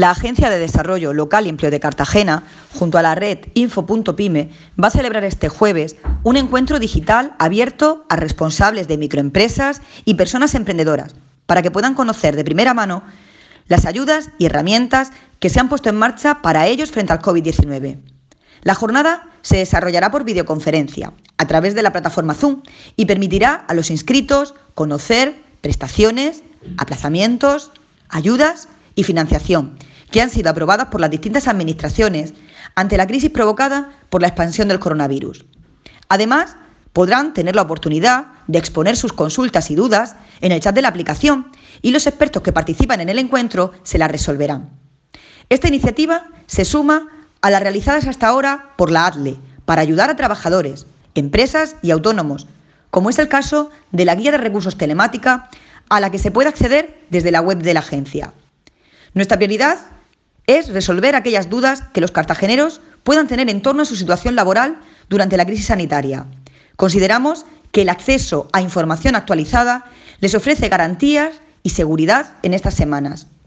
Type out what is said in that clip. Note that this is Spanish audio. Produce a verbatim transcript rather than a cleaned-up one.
La Agencia de Desarrollo Local y Empleo de Cartagena, junto a la red Info punto Pyme, va a celebrar este jueves un encuentro digital abierto a responsables de microempresas y personas emprendedoras, para que puedan conocer de primera mano las ayudas y herramientas que se han puesto en marcha para ellos frente al COVID diecinueve. La jornada se desarrollará por videoconferencia, a través de la plataforma Zoom, y permitirá a los inscritos conocer prestaciones, aplazamientos, ayudas y financiación que han sido aprobadas por las distintas administraciones ante la crisis provocada por la expansión del coronavirus. Además, podrán tener la oportunidad de exponer sus consultas y dudas en el chat de la aplicación y los expertos que participan en el encuentro se las resolverán. Esta iniciativa se suma a las realizadas hasta ahora por la A D L E para ayudar a trabajadores, empresas y autónomos, como es el caso de la guía de recursos telemática a la que se puede acceder desde la web de la agencia. Nuestra prioridad es resolver aquellas dudas que los cartageneros puedan tener en torno a su situación laboral durante la crisis sanitaria. Consideramos que el acceso a información actualizada les ofrece garantías y seguridad en estas semanas.